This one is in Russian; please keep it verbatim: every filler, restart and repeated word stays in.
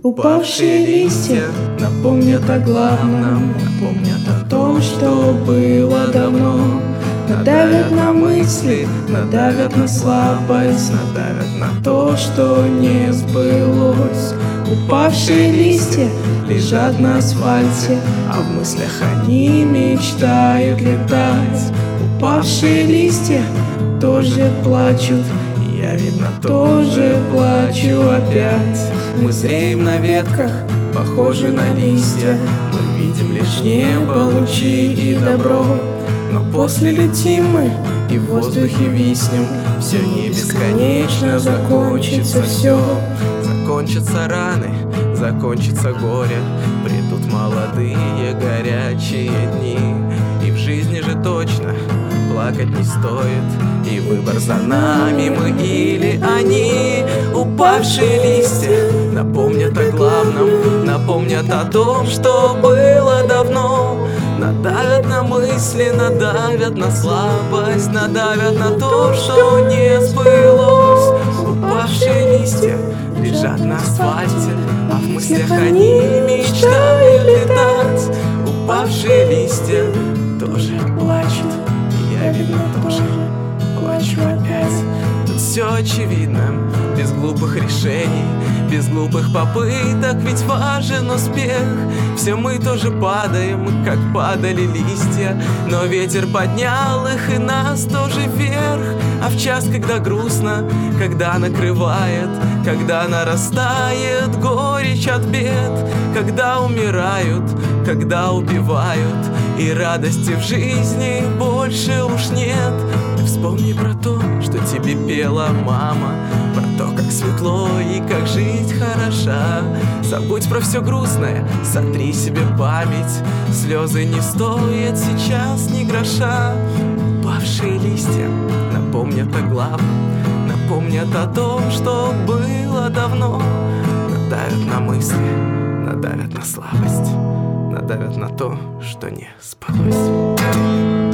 Упавшие листья напомнят о главном, напомнят о том, что было давно. Надавят на мысли, надавят на слабость, надавят на то, что не сбылось. Упавшие листья лежат на асфальте, а в мыслях они мечтают летать. Упавшие листья тоже плачут, и я, видно, тоже плачу опять. Мы зреем на ветках, похожи на листья, мы видим лишь небо, лучи и добро. Но после летим мы и в воздухе виснем, все не бесконечно, закончится все. Закончатся раны, закончится горе, придут молодые горячие дни. И в жизни же точно плакать не стоит, и выбор за нами, мы или они. Упавшие листья напомнят о главном, напомнят о том, что было давно. Надавят на мысли, надавят на слабость, надавят на то, что не сбылось. Упавшие листья лежат на асфальте, а в мыслях они мечтают летать. Упавшие листья тоже плачут, и я, видно, тоже плачу опять. Тут все очевидно, без глупых решений, без глупых попыток, ведь важен успех. Все мы тоже падаем, как падали листья, но ветер поднял их и нас тоже вверх. А в час, когда грустно, когда накрывает, когда нарастает горечь от бед, когда умирают, когда убивают, и радости в жизни больше уж нет. Ты вспомни про то, что тебе пела мама, про то, как светло и как жить хороша. Забудь про все грустное, сотри себе память, слезы не стоят сейчас ни гроша. Упавшие листья напомнят о главном, напомнят о том, что было давно. Надавят на мысли, надавят на слабость, надавят на то, что не спалось.